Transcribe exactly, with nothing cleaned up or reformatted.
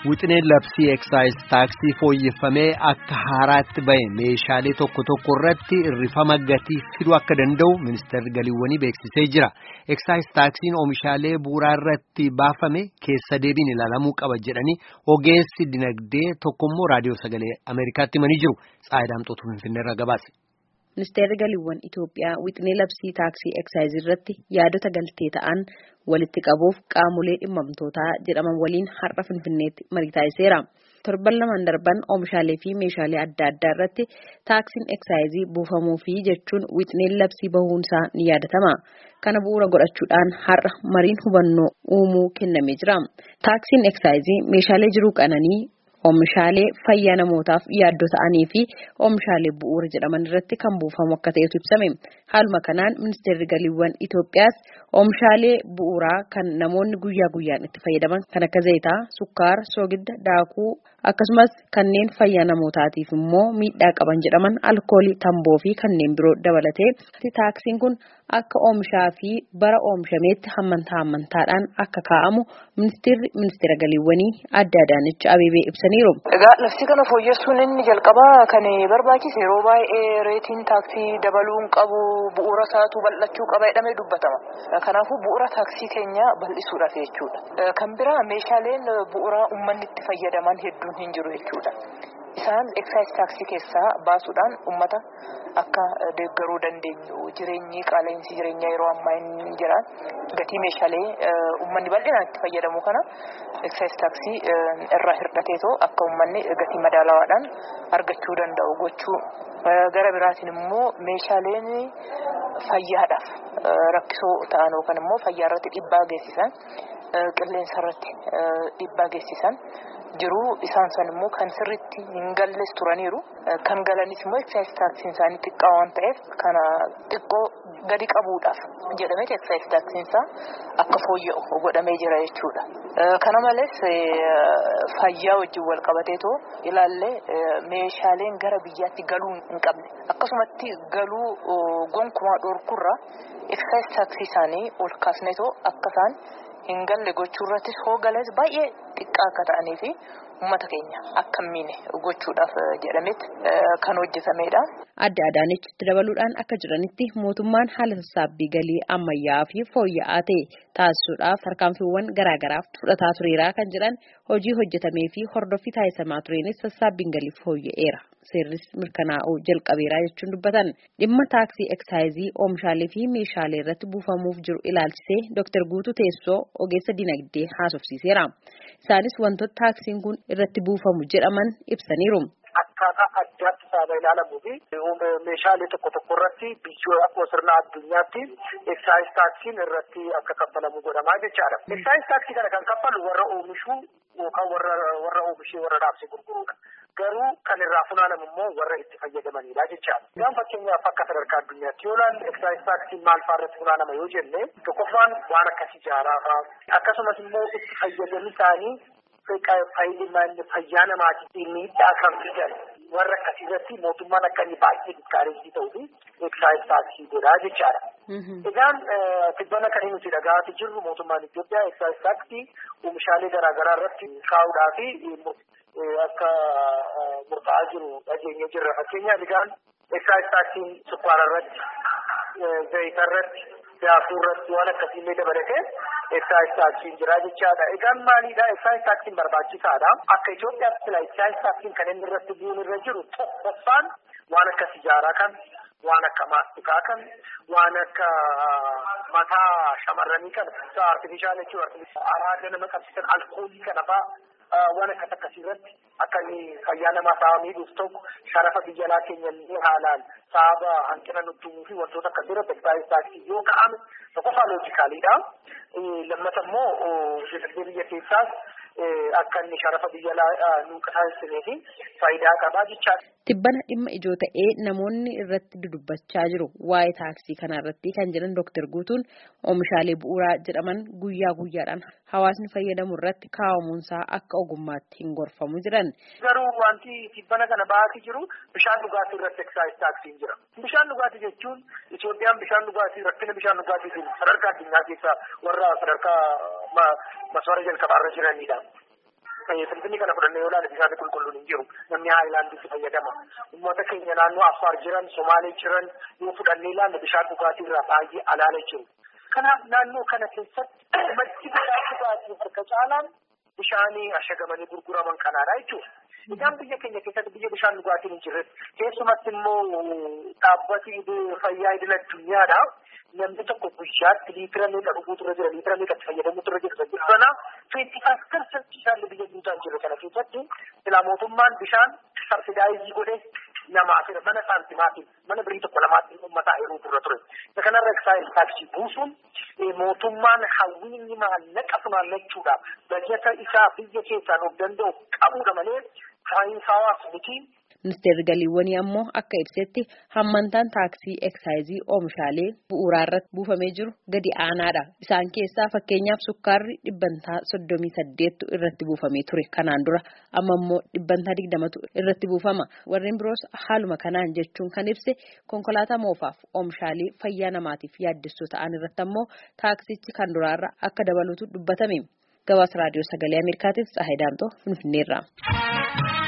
Wixineen labsii excise taaksii fooyyeffamee akka haaraatti bahe meeshaalee tokko tokko irratti hir'ifama gatii fiduu akka danda'u ministeerri galiiwwanii beeksisee jira. Excise taaksiin oomishaalee bu'uuraa irratti baafame keessa deebiin ilaalamuu qaba jedhanii ogeessi dinagdee tokkommoo raadiyoo sagalee Ameerikaatti himanii jiru. Tsaayidaamxootu Finfinneerraa gabaase. Ministeerri galiiwwan Itoophiyaa wixinee labsii taaksii excise irratti yaadota galtee ta'an walitti qabuuf qaamolee dhimmamtootaa jedhaman waliin har'a Finfinneetti marii taasiseera. Torban lamaan darban oomishaalee fi meeshaalee adda addaa irratti taaksiin excise buufamuu fi jechuun wixineen labsii bahuunsaa ni yaadatama. Kana bu'uura godhachuudhaan har'a mariin hubannoo uumuu kennamee jira. Taaksiin excise meeshaalee jiruu qananii oomishaalee fayyaa namootaaf yaaddoo ta'anii fi oomishaalee bu'uura jedhaman irratti kan buufamu akka ta'etu ibsame. Haaluma kanaan ministeerri galiiwwan Itoophiyaas oomishaalee bu'uuraa kan namoonni guyyaa guyyaan itti fayyadaman kan akka zayitaa, sukkaara, soogidda, daakuu akkasumas kanneen fayyaa namootaatiif immoo miidhaa qaban jedhaman alkoolii, tamboo fi kanneen biroo dabalatee taaksiin kun akka oomishaa fi bara oomishameetti hammantaa hammantaadhaan akka kaa'amu ministeerri ministeera galiiwwanii Aadde Adaanech Abeebee ibsaniiru. Egaa labsii kana fooyyessuun inni jalqabaa kan barbaachise yeroo baay'ee reetiin taaksii dabaluun qabu bu'uura isaatu bal'achuu qaba jedhamee dubbatama. Kanaafuu bu'uura taaksii keenya bal'isuudhaaf jechuudha. Kan biraa meeshaaleen bu'uuraa uummanni itti fayyadaman hedduun hin jiru jechuudha. Isaan excise taaksii keessaa baasuudhaan uummata akka deeggaruu dandeenyu jireenyi qaala'insi jireenyaa yeroo ammaa hin jiran gatii meeshaalee uummanni bal'inaan itti fayyadamu kana excise taaksii irraa hir'ateetoo akka uummanni gatii madaalawaadhaan argachuu danda'u gochuu. Gara biraatiin immoo meeshaaleen fayyaadhaaf rakkisoo ta'an yookaan immoo fayyaa irratti dhiibbaa geessisan qilleensa irratti dhiibbaa geessisan jiru. Isaan san immoo kan sirriitti hin galles turaniiru. Kan galanis immoo excise taaksiin isaanii xiqqaa waan ta'eef kana xiqqoo gadi qabuudhaaf jedhamee excise taaksiin isaa akka fooyya'u godhamee jira jechuudha. Kana malees fayyaa wajjin wal qabateetoo ilaallee meeshaaleen gara biyyaatti galuu hin qabne akkasumatti galuu gonkumaa dhorkurraa excise taaksii isaanii ol kaasneetoo akka isaan hin galle gochuu irrattis hoogales baay'ee xiqqaa akka ta'anii fi uummata keenya akka hin miine gochuudhaaf jedhametti kan hojjetamedha. Aadde Adaanech itti dabaluudhaan akka jiranitti mootummaan haala sassaabbii galii ammayyaa fi fooyya'aa ta'e taasisuudhaaf tarkaanfiiwwan garaagaraaf fudhataa tureera kan jedhan hojii hojjetamee fi hordoffii taasisamaa tureenis sassaabbiin galii fooyya'eera. Seerris mirkanaa'uu jalqabeera jechuun dubbatan. Dhimma taaksii excise oomishaalee fi meeshaalee irratti buufamuuf jiru ilaalchisee Dooktar Guutuu Teessoo ogeessa dinagdee haasofsiiseera. Isaanis wantoota taaksiin kun irratti buufamu jedhaman ibsaniiru. Akkaataa addaatti saaba ilaalamuu fi meeshaalee tokko tokko irratti biyyoota akkuma sirna addunyaatti excise taaksiin irratti akka kaffalamu godhamaa jechaadha. Excise taaksii kana kan kaffalu warra oomishuu yookaan warra warra oomishee warra dhaabsee gurguruudha. Garuu kan irraa funaanamu immoo warra itti fayyadamanidha jechaadha. Gaan fakkeenyaaf akka sadarkaa addunyaatti yoo ilaalle excise taaksiin maal fa'aa irratti funaanama yoo jenne tokkoffaan waan akka sijaaraa fa'aa akkasumas immoo itti fayyadamni isaanii fayyaa namaatiif miidhaa kan fidan warra akkasii irratti mootummaan akka inni baay'ee dikkaareessii ta'uu fi excise taaksii godhaa jechaadha. Egaan tibbana kan nuti dhaga'aa jirru mootummaan Itoophiyaa excise taaksii oomishaalee garaagaraa irratti kaa'uudhaa fi akka murtaa'aa jiru dhageenya jirra. Fakkeenyaaf egaan excise taaksiin sukkaara irratti, zayita irratti, daakuu irratti waan akkasiillee dabalatee excise taaksiin jira jechaadha. Egaan maalidha excise taaksiin barbaachisaadha. Akka Itoophiyaatti sila excise taaksiin kan inni irratti bu'uun irra jiru tokkoffaan waan akka sijaaraa kan, waan akka maastikaa kan, waan akka mataa shamarranii kan, artifishaal jechuudha. Araada nama qabsiisan alkoolii kana fa'aa waan akkas akkasii irratti akka inni fayyaa namaa sa'a miidhuuf tokko sharafa biyya alaa keenya illee haalaan sababa hanqina nutti fi wantoota akkasii irratti excise taaksii yoo ka'ame tokkoffaa loojikaaliidha. Lammata immoo dinagdee biyya keessaas akka inni sharafa biyya alaa nu taasisanii fi faayidaa qabaa jechaadha. Tibbana dhimma ijoo ta'ee namoonni irratti dudubbachaa jiru waa'ee taaksii kana irratti kan jedhan Dooktar Guutuun oomishaalee bu'uuraa jedhaman guyyaa guyyaadhaan hawaasni fayyadamu irratti kaa'amuunsaa akka ogummaatti hin gorfamu jiran. Garuu wanti tibbana kana ba'aatii jiru bishaan dhugaatii irratti excise taaksiin jira. Bishaan dhugaatii jechuun Itoophiyaan bishaan dhugaatii rakkina bishaan dhugaatii sadarkaa addunyaa keessaa warra sadarkaa maswara jalqabaarra jiranidha. Finfinnee kana fudhannee yoo ilaalle bishaan qulqulluun hin jiru. Namni haayilaandiitti fayyadama. Uummata keenya naannoo Affaar jiran, Somaalee jiran yoo fudhannee ilaalle bishaan dhugaatii irraa baay'ee alaala jiru. Kanaaf naannoo kana keessatti maddi bishaan dhugaatii harka caalaan bishaanii ashagamanii gurguraman kanaadha jechuudha. Isaan biyya keenya keessatti biyya bishaan dhugaatiin hin jirre keessumatti immoo dhaabbati fayyaa idil addunyaadha. Namni tokko guyyaatti liitira meeqa dhuguutu irra jira, liitira meeqa itti fayyadamuutu irra jira. Kanaaf twenty five percent bishaan biyya guutaan jiru kana keessatti silaa mootummaan bishaan sabsidaayizii godhee namaaf mana saantimaatiin mana birii tokko lamaatiin uummataa yeroo turre ture. Isa kanarra excise tax buusuun mootummaan hawwiinni maallaqa funaannachuudhaaf bajeta isaa biyya keessaan of danda'u qabuudha malee saayinsaawwaas miti. Ministeerri galiiwwanii ammoo akka ibsetti hammantaan taaksii eksaayizii oomishaalee bu'uuraa irratti buufamee jiru gadi aanaadha. Isaan keessaa fakkeenyaaf sukkaarri dhibbantaa soddomii saddeettu irratti buufamee ture kanaan dura amma immoo dhibbantaa digdamatu irratti buufama. Warreen biroos haaluma kanaan jechuun kan ibse konkolaataa moofaaf oomishaalee fayyaa namaatiif yaaddessoo ta'an irratti ammoo taaksichi kan duraarra akka dabalutu dubbatame. Gabaasa raadiyoo sagalee Ameerikaatiif Tsahaay Daamtoo Finfinneerraa.